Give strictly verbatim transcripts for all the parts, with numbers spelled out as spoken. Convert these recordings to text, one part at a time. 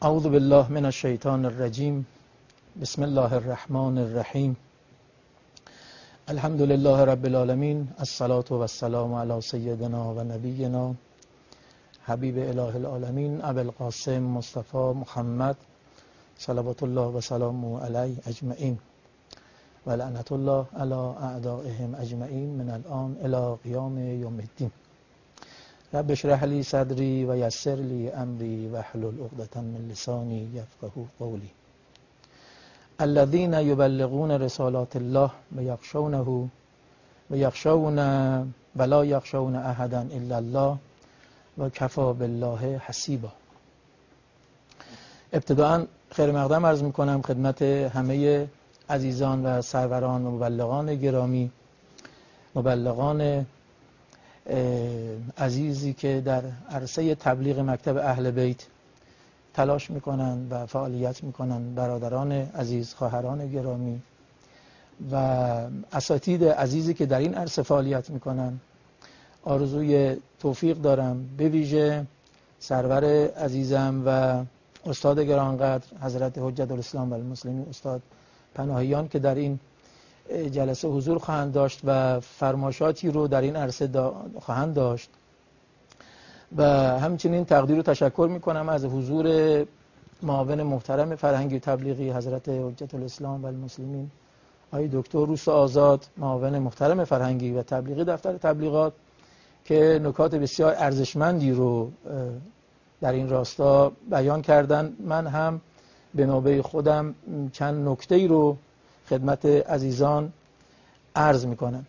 اعوذ بالله من الشیطان الرجیم. بسم الله الرحمن الرحیم. الحمد لله رب العالمین. الصلاة و السلام علی سیدنا و نبینا حبیب اله العالمین ابی القاسم مصطفی محمد صلوات الله و سلامه علیه اجمعین و لعنت الله علی اعدائهم اجمعین من الان الی قیام یوم الدین. رب اشرح لی صدری و یسر لی امری واحلل عقدة من لسانی یفقهوا قولی. الذين یبلغون رسالات الله و یخشونه و یخشون ولا یخشون احدا الا الله و کفی بالله حسیبا. ابتداء خیر مقدم عرض میکنم خدمت همه عزیزان و سروران و مبلغان گرامی، مبلغان عزیزی که در عرصه تبلیغ مکتب اهل بیت تلاش میکنن و فعالیت میکنن، برادران عزیز، خواهران گرامی و اساتید عزیزی که در این عرصه فعالیت میکنن. آرزوی توفیق دارم به ویژه سرور عزیزم و استاد گرانقدر حضرت حجت الاسلام و المسلمین استاد پناهیان که در این جلسه حضور خواهند داشت و فرمایشاتی رو در این عرصه خواهند داشت و همچنین تقدیر و تشکر میکنم از حضور معاون محترم فرهنگی تبلیغی حضرت حجت الاسلام و المسلمین آقای دکتر روس آزاد، معاون محترم فرهنگی و تبلیغی دفتر تبلیغات، که نکات بسیار ارزشمندی رو در این راستا بیان کردن. من هم به نوبه خودم چند نکته‌ای رو خدمت عزیزان عرض میکنم.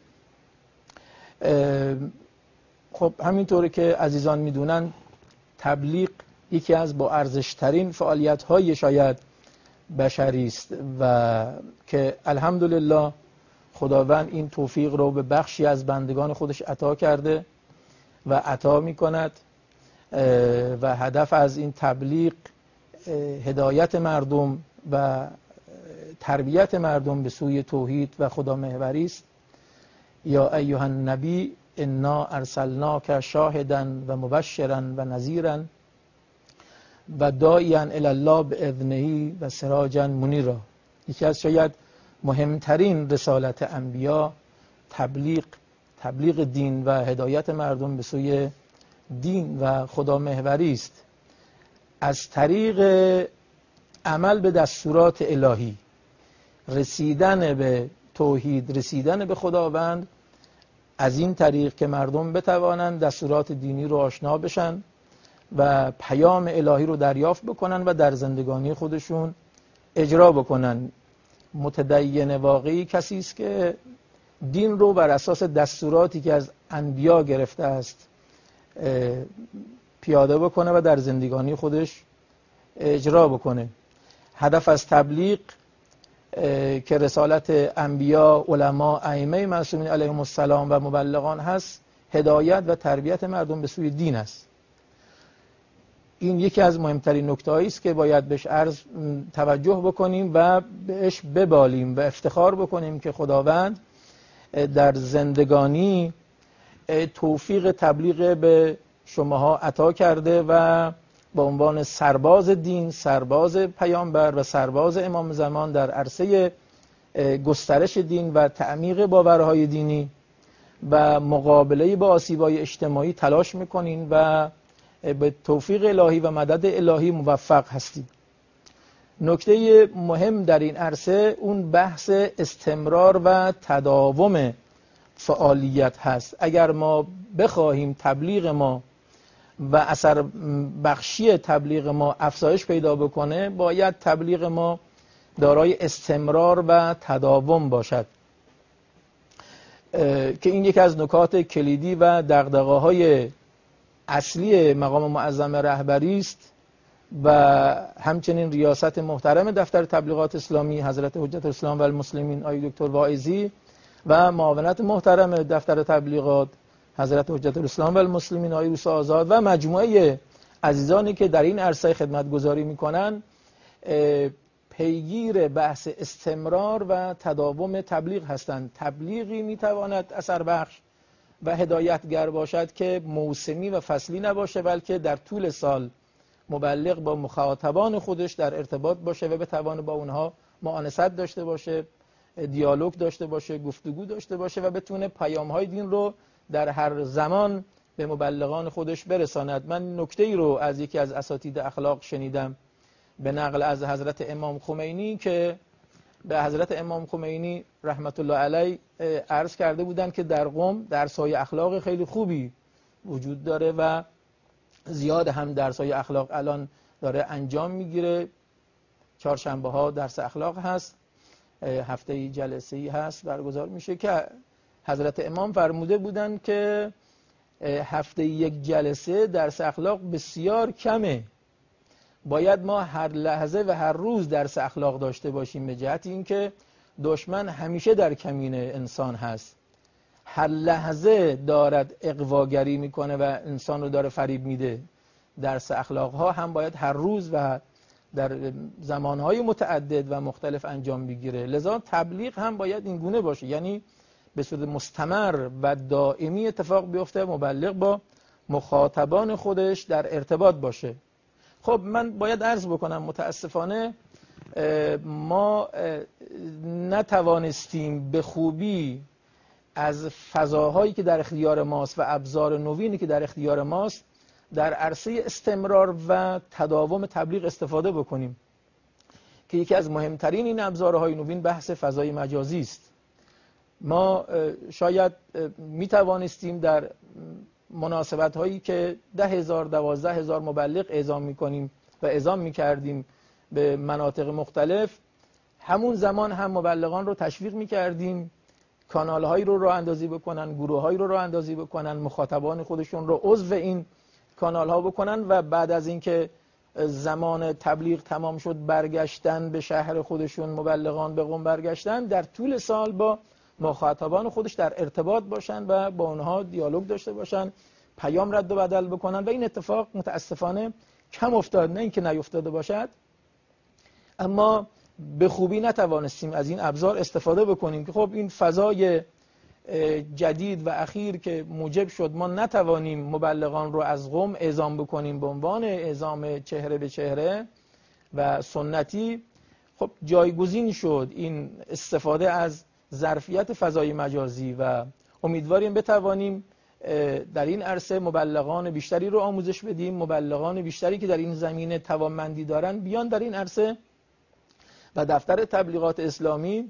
خب همینطوره که عزیزان میدونن تبلیغ یکی از با ارزشترین فعالیت های شاید بشری است و که الحمدلله خداوند این توفیق رو به بخشی از بندگان خودش عطا کرده و عطا میکند و هدف از این تبلیغ هدایت مردم و تربیت مردم به سوی توحید و خدا محوری است. یا ایها النبی انا ارسلناک شاهدا و مبشرا و نذیرا و داعیا الی الله باذنه و سراجا منیرا. یکی از شاید مهمترین رسالت انبیا تبلیغ تبلیغ دین و هدایت مردم به سوی دین و خدا محوری است. از طریق عمل به دستورات الهی رسیدن به توحید، رسیدن به خداوند، از این طریق که مردم بتوانند دستورات دینی رو آشنا بشن و پیام الهی رو دریافت بکنن و در زندگانی خودشون اجرا بکنن. متدین واقعی کسی است که دین رو بر اساس دستوراتی که از انبیا گرفته است پیاده بکنه و در زندگانی خودش اجرا بکنه. هدف از تبلیغ که رسالت انبیا، علما، ائمه معصومین علیهم السلام و مبلغان هست، هدایت و تربیت مردم به سوی دین است. این یکی از مهمترین نکته‌ای است که باید بهش عرض توجه بکنیم و بهش ببالیم و افتخار بکنیم که خداوند در زندگانی توفیق تبلیغ به شماها عطا کرده و با عنوان سرباز دین، سرباز پیامبر و سرباز امام زمان در عرصه گسترش دین و تعمیق باورهای دینی و مقابله با آسیب‌های اجتماعی تلاش میکنین و به توفیق الهی و مدد الهی موفق هستید. نکته مهم در این عرصه اون بحث استمرار و تداوم فعالیت هست. اگر ما بخواهیم تبلیغ ما و اثر بخشی تبلیغ ما افزایش پیدا بکنه، باید تبلیغ ما دارای استمرار و تداوم باشد که این یکی از نکات کلیدی و دغدغه‌های اصلی مقام معظم رهبری است و همچنین ریاست محترم دفتر تبلیغات اسلامی حضرت حجت الاسلام و المسلمین آقای دکتر واعظی و معاونت محترم دفتر تبلیغات حضرت حجت الاسلام و المسلمین آقای روس آزاد و مجموعه عزیزانی که در این عرصه خدمت گذاری میکنن پیگیر بحث استمرار و تداوم تبلیغ هستند. تبلیغی میتواند اثر بخش و هدایتگر باشد که موسمی و فصلی نباشه، بلکه در طول سال مبلغ با مخاطبان خودش در ارتباط باشه و بتوانه با اونها معانست داشته باشه، دیالوگ داشته باشه، گفتگو داشته باشه و بتونه پیام‌های دین رو در هر زمان به مبلغان خودش برساند. من نکته ای رو از یکی از اساتید اخلاق شنیدم به نقل از حضرت امام خمینی که به حضرت امام خمینی رحمت الله علیه عرض کرده بودند که در قم درس‌های اخلاق خیلی خوبی وجود داره و زیاد هم درس‌های اخلاق الان داره انجام میگیره. چهارشنبه ها درس اخلاق هست، هفته جلسه ای هست برگزار میشه که حضرت امام فرموده بودند که هفته یک جلسه درس اخلاق بسیار کمه، باید ما هر لحظه و هر روز درس اخلاق داشته باشیم، به جهت اینکه دشمن همیشه در کمین انسان هست، هر لحظه دارد اغواگری میکنه و انسان رو داره فریب میده. درس اخلاق ها هم باید هر روز و در زمانهای متعدد و مختلف انجام بگیره. لذا تبلیغ هم باید این گونه باشه، یعنی به صورت مستمر و دائمی اتفاق بیفته، مبلغ با مخاطبان خودش در ارتباط باشه. خب من باید عرض بکنم متاسفانه ما نتوانستیم به خوبی از فضاهایی که در اختیار ماست و ابزار نوینی که در اختیار ماست در عرصه استمرار و تداوم تبلیغ استفاده بکنیم که یکی از مهمترین این ابزارهای نوین بحث فضای مجازی است. ما شاید می توانستیم در مناسبت هایی که ده هزار دوازده هزار مبلغ اعزام می کنیم و اعزام می کردیم به مناطق مختلف، همون زمان هم مبلغان رو تشویق می کردیم کانال هایی رو راه اندازی بکنن، گروه هایی رو راه اندازی بکنن، مخاطبان خودشون رو عضو این کانال ها بکنن و بعد از اینکه زمان تبلیغ تمام شد برگشتن به شهر خودشون، مبلغان به قم برگشتن، در طول سال با مخاطبان خودش در ارتباط باشن و با اونها دیالوگ داشته باشن، پیام رد و بدل بکنن و این اتفاق متاسفانه کم افتاد، نه اینکه نیفتاده باشد، اما به خوبی نتوانستیم از این ابزار استفاده بکنیم که خب این فضای جدید و اخیر که موجب شد ما نتوانیم مبلغان رو از قم اعزام بکنیم به عنوان اعزام چهره به چهره و سنتی، خب جایگزین شد این استفاده از ظرفیت فضای مجازی و امیدواریم بتوانیم در این عرصه مبلغان بیشتری رو آموزش بدیم، مبلغان بیشتری که در این زمینه توانمندی دارن بیان در این عرصه و دفتر تبلیغات اسلامی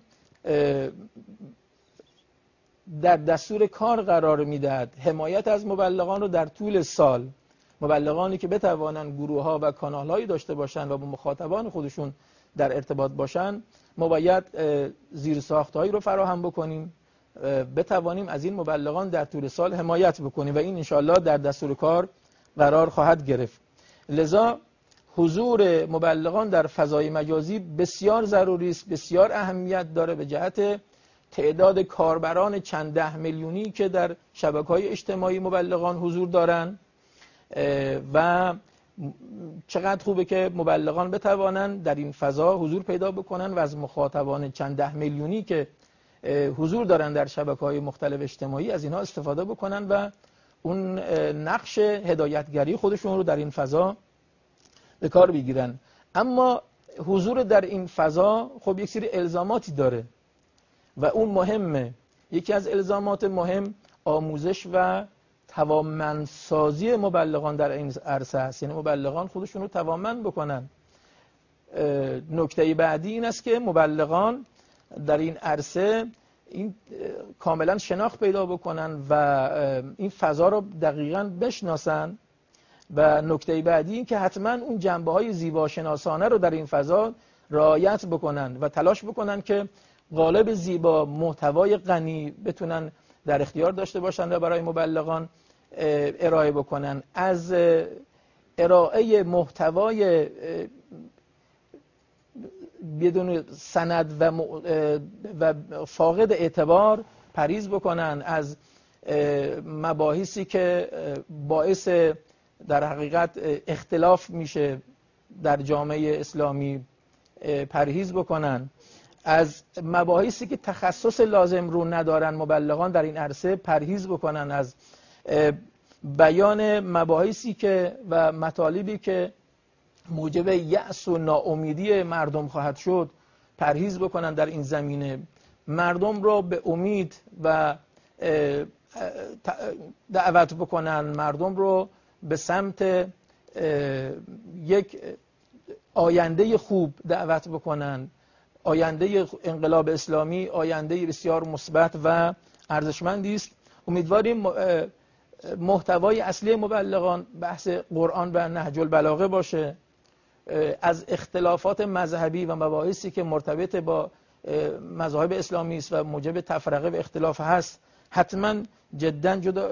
در دستور کار قرار میدهد حمایت از مبلغان رو در طول سال، مبلغانی که بتوانند گروه ها و کانال هایی داشته باشند و با مخاطبان خودشون در ارتباط باشند، ما باید زیرساخت هایی رو فراهم بکنیم، بتوانیم از این مبلغان در طول سال حمایت بکنیم و این انشاءالله در دستور کار قرار خواهد گرفت. لذا حضور مبلغان در فضای مجازی بسیار ضروری است، بسیار اهمیت داره به جهت تعداد کاربران چند ده میلیونی که در شبکه‌های اجتماعی مبلغان حضور دارند و چقدر خوبه که مبلغان بتوانند در این فضا حضور پیدا بکنن و از مخاطبان چند ده میلیونی که حضور دارن در شبکه‌های مختلف اجتماعی از اینها استفاده بکنن و اون نقش هدایتگری خودشون رو در این فضا به کار بگیرن. اما حضور در این فضا خب یک سری الزاماتی داره و اون مهمه. یکی از الزامات مهم آموزش و توانمندسازی مبلغان در این عرصه است، یعنی مبلغان خودشون رو توانمند بکنن. نکته بعدی این است که مبلغان در این عرصه این کاملا شناخت پیدا بکنن و این فضا رو دقیقاً بشناسن و نکته بعدی این که حتما اون جنبه‌های زیباشناسانه رو در این فضا رعایت بکنن و تلاش بکنن که قالب زیبا، محتوای غنی بتونن در اختیار داشته باشن و برای مبلغان ارائه بکنن. از ارائه محتوای بدون سند و, و فاقد اعتبار پرهیز بکنن، از مباحثی که باعث در حقیقت اختلاف میشه در جامعه اسلامی پرهیز بکنن، از مباحثی که تخصص لازم رو ندارن مبلغان در این عرصه پرهیز بکنن، از بیان مباحثی که و مطالبی که موجب یأس و ناامیدی مردم خواهد شد، پرهیز بکنن در این زمینه، مردم را به امید و دعوت بکنن، مردم رو به سمت یک آینده خوب دعوت بکنن. آینده انقلاب اسلامی آینده بسیار مثبت و ارزشمندی است. امیدواریم محتوای اصلی مبلغان بحث قرآن و نهج البلاغه باشه. از اختلافات مذهبی و مباحثی که مرتبط با مذاهب اسلامی است و موجب تفرقه و اختلاف هست حتما جدا جدا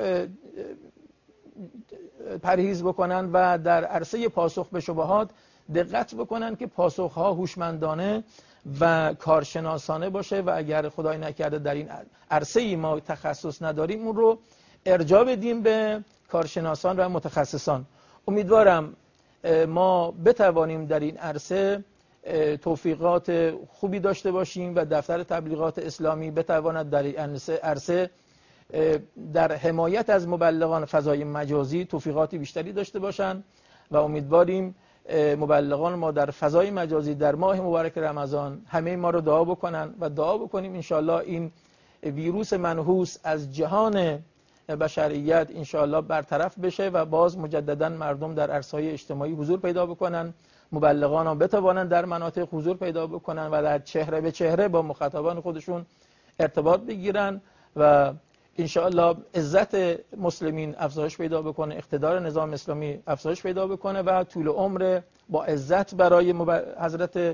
پرهیز بکنن و در عرصه پاسخ به شبهات دقت بکنن که پاسخها هوشمندانه و کارشناسانه باشه و اگر خدای نکرده در این عرصه ای ما تخصص نداریم اون رو ارجاع بدیم به کارشناسان و متخصصان. امیدوارم ما بتوانیم در این عرصه توفیقات خوبی داشته باشیم و دفتر تبلیغات اسلامی بتواند در این عرصه در حمایت از مبلغان فضای مجازی توفیقاتی بیشتری داشته باشند و امیدواریم مبلغان ما در فضای مجازی در ماه مبارک رمضان همه ما رو دعا بکنن و دعا بکنیم انشاءالله این ویروس منحوس از جهان بشریت انشاءالله برطرف بشه و باز مجددا مردم در عرصه‌های اجتماعی حضور پیدا بکنن، مبلغان هم بتوانند در مناطق حضور پیدا بکنن و در چهره به چهره با مخاطبان خودشون ارتباط بگیرن و انشاءالله عزت مسلمین افزایش پیدا بکنه، اقتدار نظام اسلامی افزایش پیدا بکنه و طول عمر با عزت برای حضرت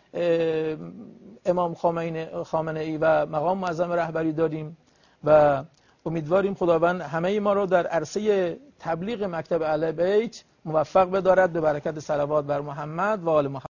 امام خامنه ای و مقام معظم رهبری داریم و امیدواریم خداوند همه ما رو در عرصه تبلیغ مکتب اهل بیت موفق بدارد به برکت صلوات بر محمد و آل محمد.